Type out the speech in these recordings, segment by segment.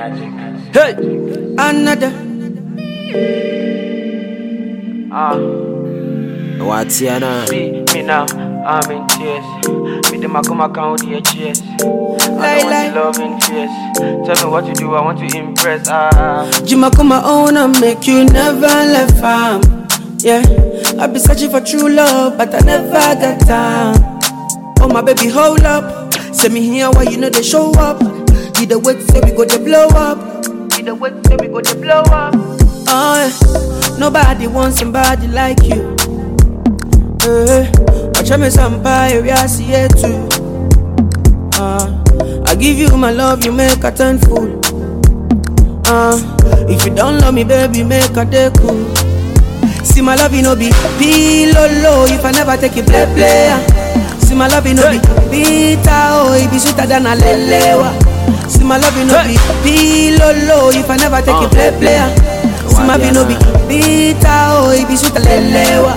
Hey, another. What's here now? See me now, I'm in tears. Me them I come account the cheers. I want to love in tears. Tell me what to do, I want to impress. Jima come my own and make you never left farm. Yeah, I be searching for true love, but I never got time. Oh my baby, hold up. Send me here while you know they show up. You the wait, say we go to blow up. You the wait, say we go to blow up. Oh yeah, nobody wants somebody like you. Watch me somebody, we are see it too. I give you my love, you make a turn fool. If you don't love me, baby, make a day cool. See my love, you know be low. If I never take you play. See my love, you know be bitter, oh, it be sweeter than a lelewa. See my love, you know be low. If I never take you play. See my love, you know be bitter, oh, it be sweeter than lelewa.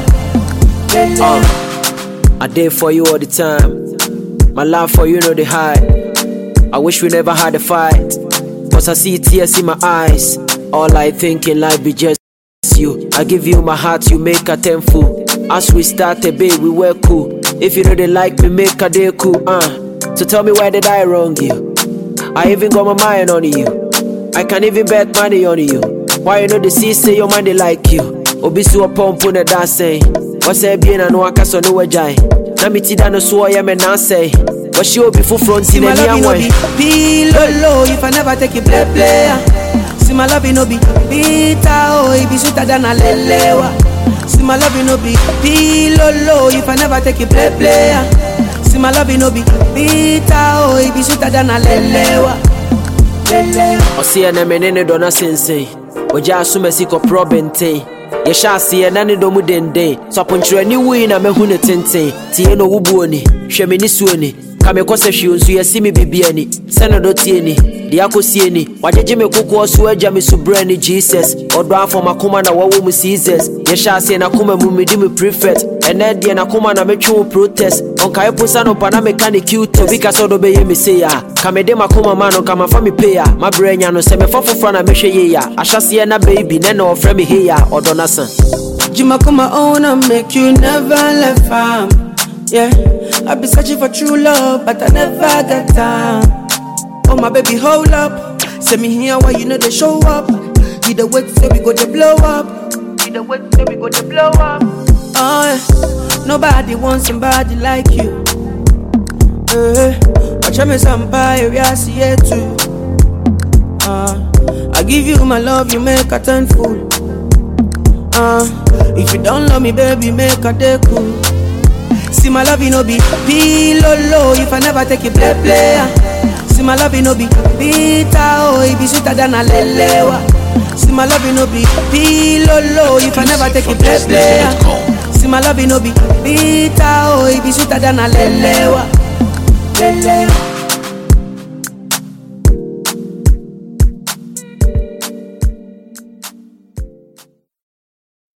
I did for you all the time. My love for you know the high. I wish we never had a fight, cause I see tears in my eyes. All I think in life be just you. I give you my heart, you make a tenfold. As we started, babe, we were cool. If you know they like me, make a day cool. So tell me, why did I wrong you? I even got my mind on you. I can even bet money on you. Why you know the sea say your mind they like you? Obisu a pump on the dance say. What's a bien and no akaso no wajai. Na mi tida no so ya me na say. What she will be full front in any way. Be low if I never take you play. See my love, you know be bitter, oh, it be sweeter than a lelewa. See my love, you know be low if I never take you play. See my love, you know be bitter, oh, it be sweeter than a lelewa. O see na me ne dona sensei. Oja asuma siko probente. Ye sha see na ne domu dende. So aponchiro ni wi na mehu ne tenten. Tie no wubuo ni, hwe me ni suo ni. Kame kwose hwe nsu ye si me bibia ni. Sene do tie ni. Di akosie ni wajeje me kokko so agya me so brand Jesus odo afọ makoma na wawo mu Jesus ye sha ase na koma mu medi me prefect ene de na koma na metwe protest onka eposa no pa na mechanic cute because odo be ye me say ya kame de makoma ma no kama fa me pay ya ma branya no se me fa fofra na mehwe ye ya ahyase na baby ne na ofra me he ya odo na san Jima come my own and make you never left farm. Yeah, I be searching for true love, but I never got time. Oh my baby, hold up. Send me here while you know they show up. You the wait, say we go to blow up. You the wait, say we go to blow up. Oh yeah, nobody wants somebody like you. Watch me somebody, we are see it too. I give you my love, you make a turn fool. If you don't love me, baby, make a day cool. See my love, you know be low. If I never take you play. See my love, you know be bitter, oh, it be sweeter than a lelewa. See my love, you know be low. If I never take you play. See my love, you know be bitter, oh, it be sweeter than a lelewa.